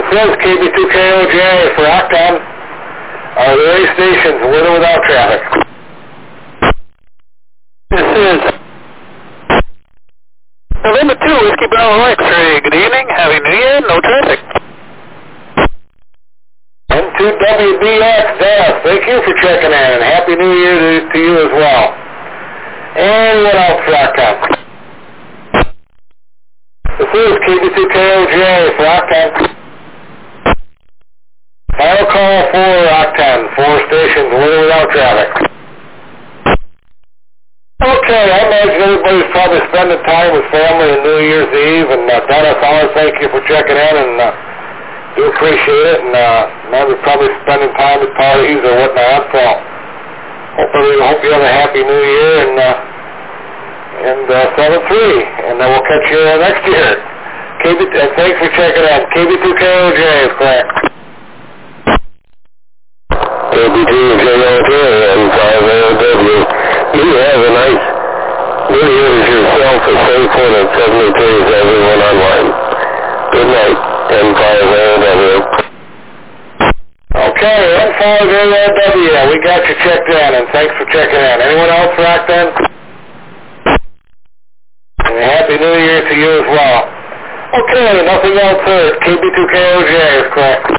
says KB2KOJ for Octon. The radio station's with or without traffic. This is November 2, Whiskey Bravo X-ray. Good evening, Happy New Year, no traffic. N2WBX, Dennis, thank you for checking in, and Happy New Year to you as well. And what else for Octon? This is KB2KOJ for Octon. Final call for Octon, 4 stations with or without traffic. Okay, I imagine everybody's probably spending time with family on New Year's Eve, and Dennis, I want to thank you for checking in, and do appreciate it, and we're probably spending time at parties or whatnot, so hope you have a happy New Year, and 7-3, and then we'll catch you next year. Thanks for checking in. KB2KOJ is correct. KB2KOJ and 5LW. You have a nice New Year's yourself, a safe one at 73 is everyone online. Good night, N5LW. Okay, N5LW, we got you checked in, and thanks for checking in. Anyone else rocked in? And Happy New Year to you as well. Okay, nothing else heard. KB2KOJ is correct.